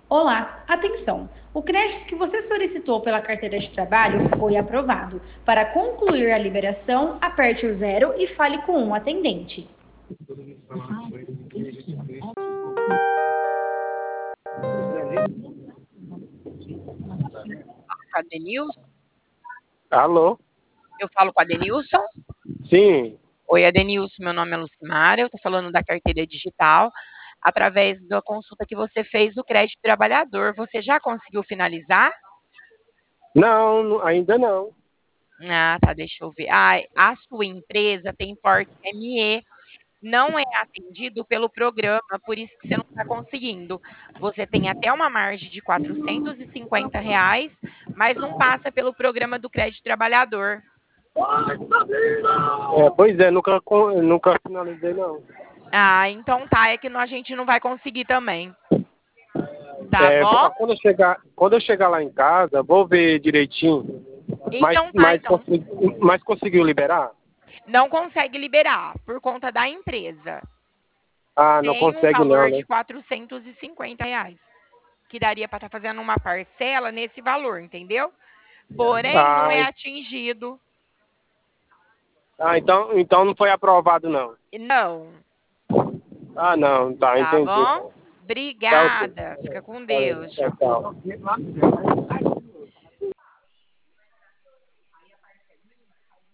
Olá, atenção! O crédito que você solicitou pela carteira de trabalho foi aprovado. Para concluir a liberação, aperte o zero e fale com um atendente. Com a Denilson? Alô? Eu falo com a Denilson? Sim. Oi, Adenilson, meu nome é Lucimara, eu estou falando da carteira digital. Através da consulta que você fez do crédito trabalhador, você já conseguiu finalizar? Não, ainda não. Ah, tá, deixa eu ver. Ah, a sua empresa tem porte ME, não é atendido pelo programa, por isso que você não está conseguindo. Você tem até uma margem de R$ 450, mas não passa pelo programa do crédito trabalhador. Pois é, nunca finalizei, não. Ah, então tá, é que a gente não vai conseguir também. Tá bom? Quando eu chegar lá em casa, vou ver direitinho. Mas, Então tá, mas, então. mas conseguiu liberar? Não consegue liberar por conta da empresa. Ah, não Tem um consegue não, valor de né? R$ 450, que daria para estar fazendo uma parcela nesse valor, entendeu? Porém, não Ah, é atingido. então não foi aprovado, não. Não, Ah, não, tá, tá entendi. bom? Tá ok. Obrigada. Fica com Deus. Tchau, Tchau. tchau.